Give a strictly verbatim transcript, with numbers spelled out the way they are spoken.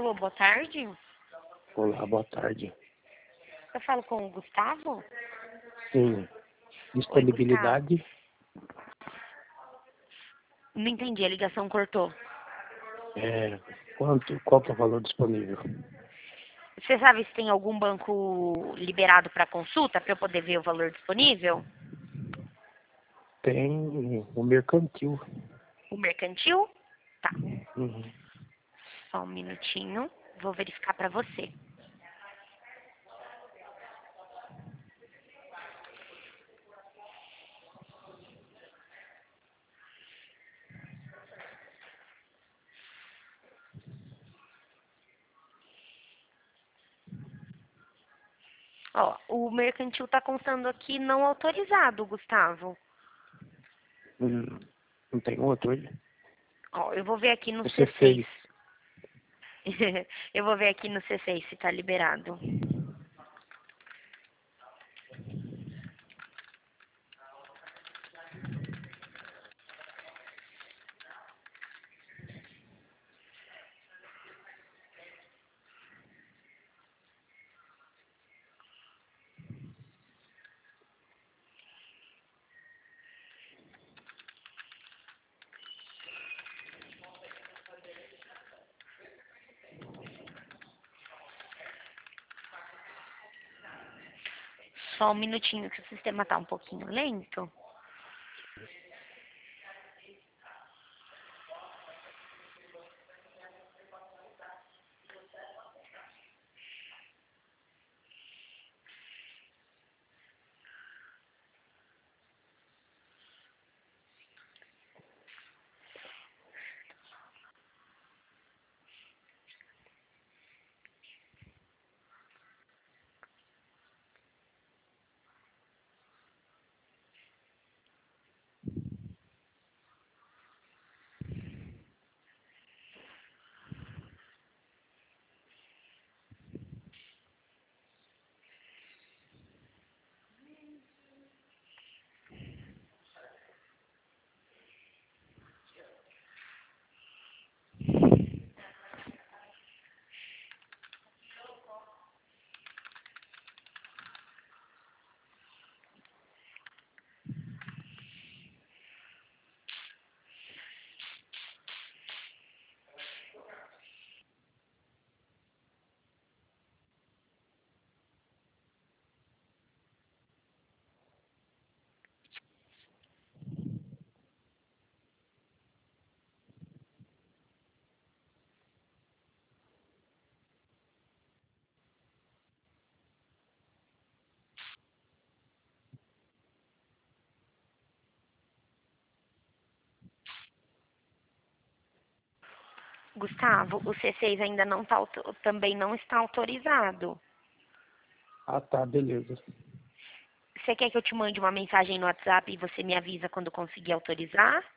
Alô, boa tarde. Olá, boa tarde. Eu falo com o Gustavo? Sim. Disponibilidade? Não entendi, a ligação cortou. É, quanto, qual que é o valor disponível? Você sabe se tem algum banco liberado para consulta, para eu poder ver o valor disponível? Tem o mercantil. O mercantil? Tá, Uhum. só um minutinho. Vou verificar para você. Ó, o mercantil tá constando aqui não autorizado, Gustavo. Hum, não tem outro aí? Ó, eu vou ver aqui no Você C seis. fez. Eu vou ver aqui no C seis se tá liberado. Só um minutinho que o sistema tá um pouquinho lento. Gustavo, o C seis ainda não tá, auto- também não está autorizado. Ah, tá, beleza. Você quer que eu te mande uma mensagem no WhatsApp e você me avisa quando conseguir autorizar?